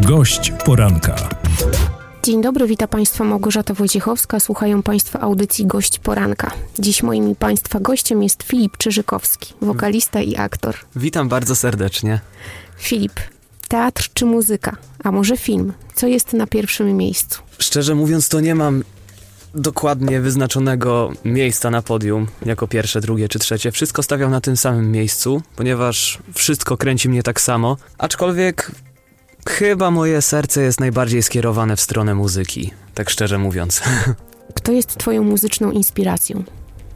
Gość poranka. Dzień dobry, witam Państwa Małgorzata Wojciechowska. Słuchają Państwo audycji Gość poranka. Dziś moim i Państwa gościem jest Filip Czyżykowski, wokalista i aktor. Witam bardzo serdecznie. Filip, teatr czy muzyka? A może film? Co jest na pierwszym miejscu? Szczerze mówiąc, to nie mam dokładnie wyznaczonego miejsca na podium, jako pierwsze, drugie czy trzecie. Wszystko stawiam na tym samym miejscu, ponieważ wszystko kręci mnie tak samo. Aczkolwiek chyba moje serce jest najbardziej skierowane w stronę muzyki, tak szczerze mówiąc. Kto jest Twoją muzyczną inspiracją?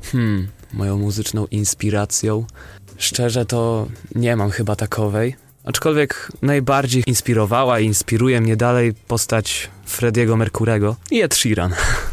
Moją muzyczną inspiracją? Szczerze to nie mam chyba takowej. Aczkolwiek najbardziej inspirowała i inspiruje mnie dalej postać Freddie'ego Mercurego i Ed Sheeran.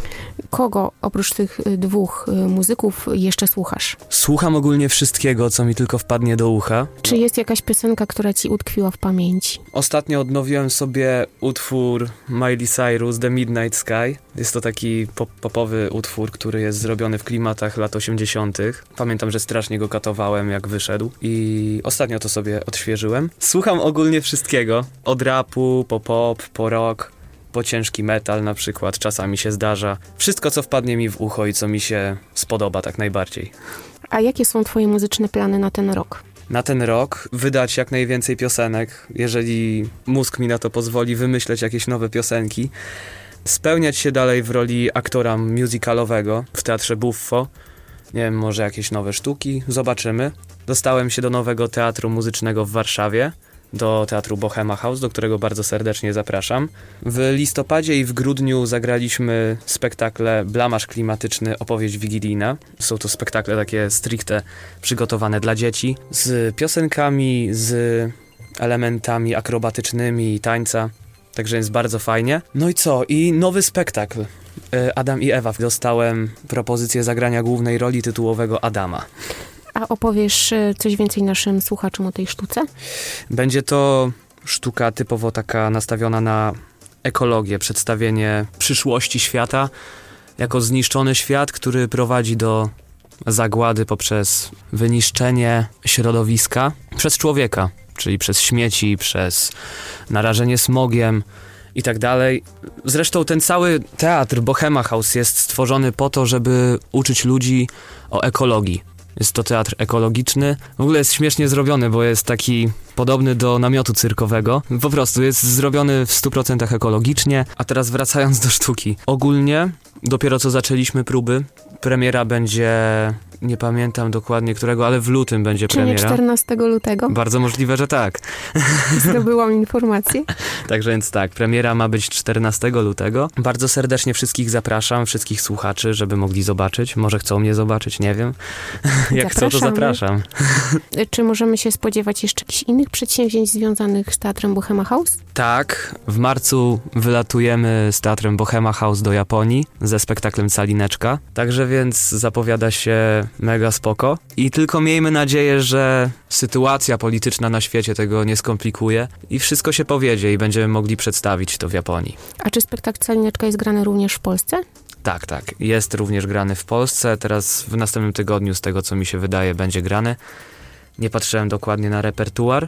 Kogo oprócz tych dwóch muzyków jeszcze słuchasz? Słucham ogólnie wszystkiego, co mi tylko wpadnie do ucha. Czy jest jakaś piosenka, która ci utkwiła w pamięci? Ostatnio odnowiłem sobie utwór Miley Cyrus, The Midnight Sky. Jest to taki popowy utwór, który jest zrobiony w klimatach lat 80. Pamiętam, że strasznie go katowałem, jak wyszedł. I ostatnio to sobie odświeżyłem. Słucham ogólnie wszystkiego. Od rapu, po pop, po rock, po ciężki metal na przykład, czasami się zdarza. Wszystko, co wpadnie mi w ucho i co mi się spodoba tak najbardziej. A jakie są Twoje muzyczne plany na ten rok? Na ten rok wydać jak najwięcej piosenek, jeżeli mózg mi na to pozwoli, wymyśleć jakieś nowe piosenki. Spełniać się dalej w roli aktora musicalowego w Teatrze Buffo. Nie wiem, może jakieś nowe sztuki, zobaczymy. Dostałem się do nowego teatru muzycznego w Warszawie, do Teatru Bohema House, do którego bardzo serdecznie zapraszam. W listopadzie i w grudniu zagraliśmy spektakle Blamaż klimatyczny, opowieść wigilijna. Są to spektakle takie stricte przygotowane dla dzieci, z piosenkami, z elementami akrobatycznymi i tańca. Także jest bardzo fajnie. No i co? I nowy spektakl. Adam i Ewa. Dostałem propozycję zagrania głównej roli tytułowego Adama. A opowiesz coś więcej naszym słuchaczom o tej sztuce? Będzie to sztuka typowo taka nastawiona na ekologię, przedstawienie przyszłości świata jako zniszczony świat, który prowadzi do zagłady poprzez wyniszczenie środowiska przez człowieka, czyli przez śmieci, przez narażenie smogiem i tak dalej. Zresztą ten cały teatr Bohema House jest stworzony po to, żeby uczyć ludzi o ekologii. Jest to teatr ekologiczny. W ogóle jest śmiesznie zrobiony, bo jest taki podobny do namiotu cyrkowego. Po prostu jest zrobiony w 100% ekologicznie. A teraz wracając do sztuki. Ogólnie dopiero co zaczęliśmy próby. Premiera będzie, nie pamiętam dokładnie którego, ale w lutym będzie premiera. Czyli 14 lutego? Bardzo możliwe, że tak. Zdobyłam informację. Także więc tak, premiera ma być 14 lutego. Bardzo serdecznie wszystkich zapraszam, wszystkich słuchaczy, żeby mogli zobaczyć. Może chcą mnie zobaczyć, nie wiem. Jak chcą, to zapraszam. Czy możemy się spodziewać jeszcze jakichś innych przedsięwzięć związanych z Teatrem Bohema House? Tak, w marcu wylatujemy z Teatrem Bohema House do Japonii ze spektaklem Calineczka. Także więc zapowiada się mega spoko. I tylko miejmy nadzieję, że sytuacja polityczna na świecie tego nie skomplikuje i wszystko się powiedzie i będziemy mogli przedstawić to w Japonii. A czy spektakl Calineczka jest grany również w Polsce? Tak. Jest również grany w Polsce. Teraz w następnym tygodniu, z tego co mi się wydaje, będzie grany. Nie patrzyłem dokładnie na repertuar.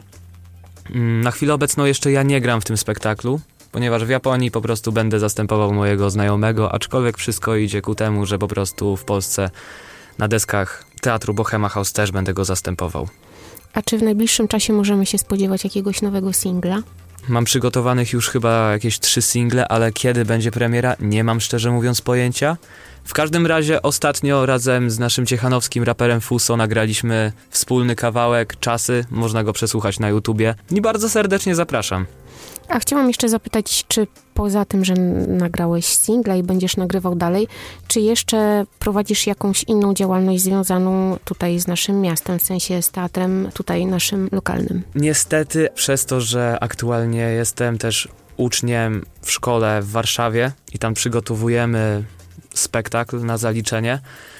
Na chwilę obecną jeszcze ja nie gram w tym spektaklu, ponieważ w Japonii po prostu będę zastępował mojego znajomego, aczkolwiek wszystko idzie ku temu, że po prostu w Polsce na deskach Teatru Bohema House też będę go zastępował. A czy w najbliższym czasie możemy się spodziewać jakiegoś nowego singla? Mam przygotowanych już chyba jakieś 3 single, ale kiedy będzie premiera, nie mam szczerze mówiąc pojęcia. W każdym razie ostatnio razem z naszym ciechanowskim raperem Fuso nagraliśmy wspólny kawałek Czasy, można go przesłuchać na YouTubie i bardzo serdecznie zapraszam. A chciałam jeszcze zapytać, czy poza tym, że nagrałeś singla i będziesz nagrywał dalej, czy jeszcze prowadzisz jakąś inną działalność związaną tutaj z naszym miastem, w sensie z teatrem tutaj naszym lokalnym? Niestety, przez to, że aktualnie jestem też uczniem w szkole w Warszawie i tam przygotowujemy spektakl na zaliczenie,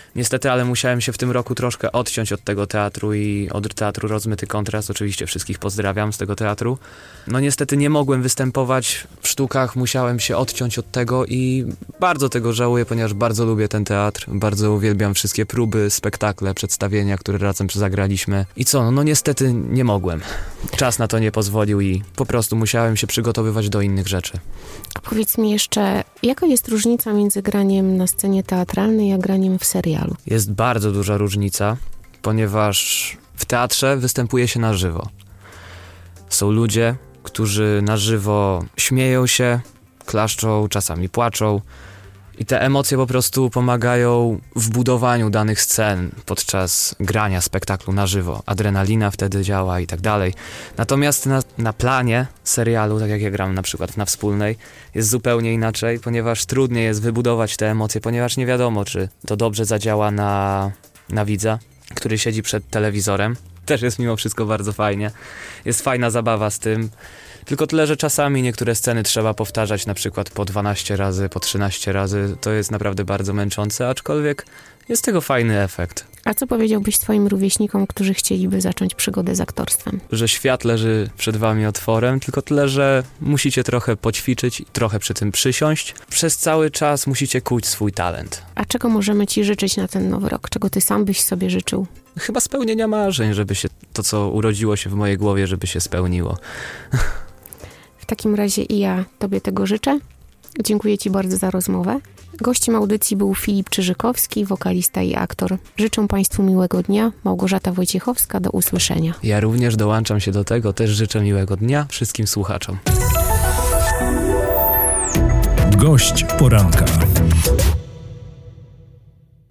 Niestety, ale musiałem się w tym roku troszkę odciąć od tego teatru i od teatru Rozmyty Kontrast. Oczywiście wszystkich pozdrawiam z tego teatru. No niestety nie mogłem występować w sztukach, musiałem się odciąć od tego i bardzo tego żałuję, ponieważ bardzo lubię ten teatr, bardzo uwielbiam wszystkie próby, spektakle, przedstawienia, które razem zagraliśmy. I co, no niestety nie mogłem. Czas na to nie pozwolił i po prostu musiałem się przygotowywać do innych rzeczy. A powiedz mi jeszcze, jaka jest różnica między graniem na scenie teatralnej a graniem w serialu? Jest bardzo duża różnica, ponieważ w teatrze występuje się na żywo. Są ludzie, którzy na żywo śmieją się, klaszczą, czasami płaczą i te emocje po prostu pomagają w budowaniu danych scen podczas grania spektaklu na żywo. Adrenalina wtedy działa i tak dalej. Natomiast na planie serialu, tak jak ja gram na przykład na Wspólnej, jest zupełnie inaczej, ponieważ trudniej jest wybudować te emocje, ponieważ nie wiadomo, czy to dobrze zadziała na widza, który siedzi przed telewizorem. Też jest mimo wszystko bardzo fajnie. Jest fajna zabawa z tym. Tylko tyle, że czasami niektóre sceny trzeba powtarzać na przykład po 12 razy, po 13 razy. To jest naprawdę bardzo męczące, aczkolwiek jest tego fajny efekt. A co powiedziałbyś swoim rówieśnikom, którzy chcieliby zacząć przygodę z aktorstwem? Że świat leży przed wami otworem, tylko tyle, że musicie trochę poćwiczyć, trochę przy tym przysiąść. Przez cały czas musicie kuć swój talent. A czego możemy ci życzyć na ten nowy rok? Czego ty sam byś sobie życzył? Chyba spełnienia marzeń, żeby się to, co urodziło się w mojej głowie, żeby się spełniło. W takim razie i ja tobie tego życzę. Dziękuję ci bardzo za rozmowę. Gościem audycji był Filip Czyżykowski, wokalista i aktor. Życzę państwu miłego dnia. Małgorzata Wojciechowska, do usłyszenia. Ja również dołączam się do tego, też życzę miłego dnia wszystkim słuchaczom. Gość poranka.